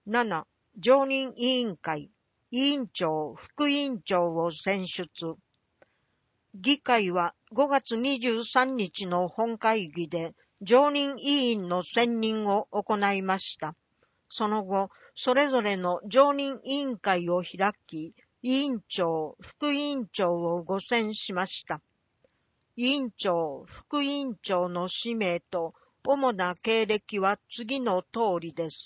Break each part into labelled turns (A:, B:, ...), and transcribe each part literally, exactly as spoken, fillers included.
A: なな. 常任委員会、委員長、副委員長を選出。議会はごがつにじゅうさんにちの本会議で常任委員の選任を行いました。その後、それぞれの常任委員会を開き、委員長、副委員長をご選しました。委員長、副委員長の氏名と主な経歴は次の通りです。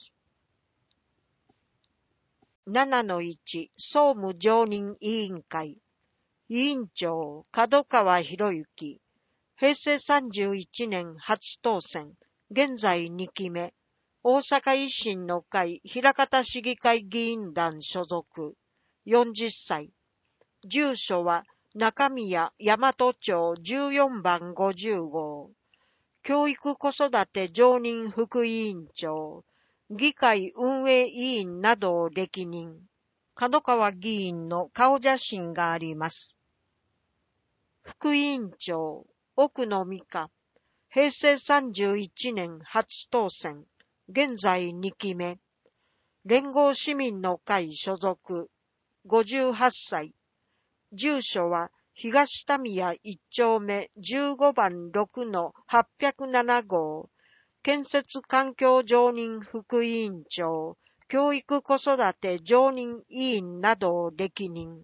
A: ななのいち. 総務常任委員会。委員長、門川博之。へいせいさんじゅういちねん初当選。現在にきめ。大阪維新の会枚方市議会議員団所属。よんじゅっさい。住所は中宮大和町じゅうよんばんごじゅうごう。教育子育て常任副委員長。議会運営委員などを歴任。門川議員の顔写真があります。副委員長、奥野美香。へいせいさんじゅういちねん初当選。現在にきめ。連合市民の会所属。ごじゅうはっさい。住所は東民谷いっちょうめじゅうごばんろくのはっぴゃくななごう。建設環境常任副委員長、教育子育て常任委員などを歴任。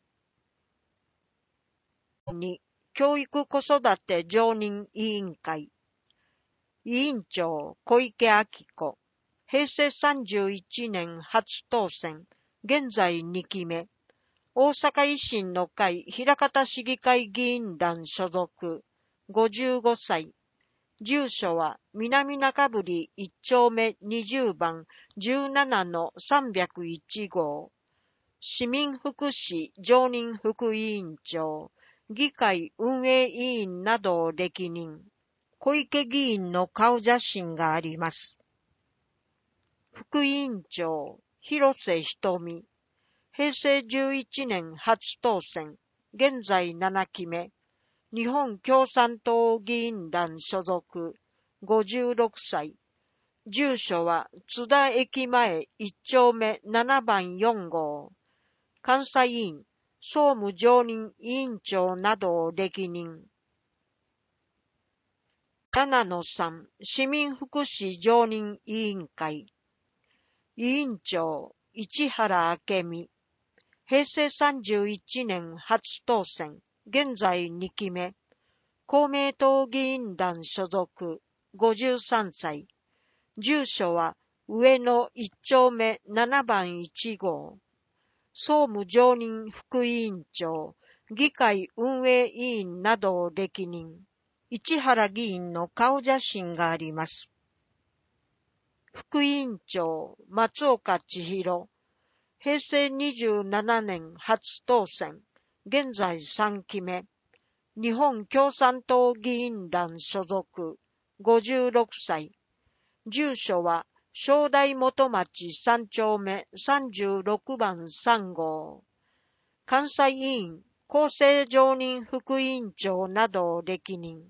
A: に. 教育子育て常任委員会。委員長、小池晃子。へいせいさんじゅういちねん初当選。現在にきめ。大阪維新の会枚方市議会議員団所属。ごじゅうごさい。住所は南中栗いっちょうめにじゅうばんじゅうななのさんびゃくいちごう。市民福祉常任副委員長、議会運営委員などを歴任。小池議員の顔写真があります。副委員長、広瀬瞳。へいせいじゅういちねん初当選。現在ななきめ。日本共産党議員団所属。ごじゅうろくさい。住所は津田駅前いっちょうめななばんよんごう。監査委員、総務常任委員長などを歴任。ななのさん. 市民福祉常任委員会。委員長、市原明美。へいせいさんじゅういちねん初当選。現在にきめ。公明党議員団所属。ごじゅうさんさい。住所は上野いっちょうめななばんいちごう。総務常任副委員長、議会運営委員などを歴任。市原議員の顔写真があります。副委員長、松岡千尋。へいせいにじゅうななねん初当選。現在さんきめ。日本共産党議員団所属。ごじゅうろくさい。住所は正代元町さんちょうめさんじゅうろくばんさんごう。監査委員、厚生常任副委員長などを歴任。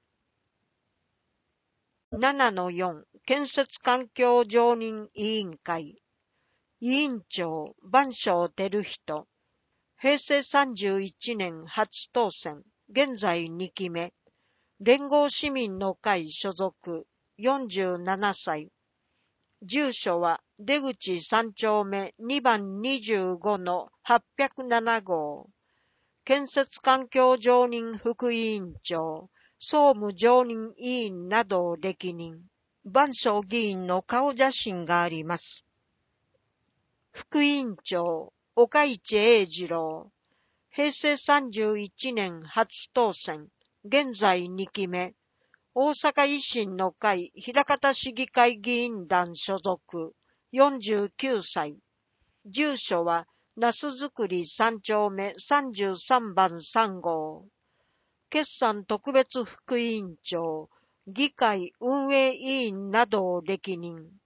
A: ななのよん. 建設環境常任委員会。委員長、番匠照人。へいせいさんじゅういちねん初当選。現在にきめ。連合市民の会所属。よんじゅうななさい。住所は出口さんちょうめにばんにじゅうごのはっぴゃくななごう。建設環境常任副委員長、総務常任委員などを歴任。番匠議員の顔写真があります。副委員長、岡市英二郎。へいせいさんじゅういちねん初当選。現在にきめ。大阪維新の会枚方市議会議員団所属。よんじゅうきゅうさい。住所は那須造りさんちょうめさんじゅうさんばんさんごう。決算特別副委員長、議会運営委員などを歴任。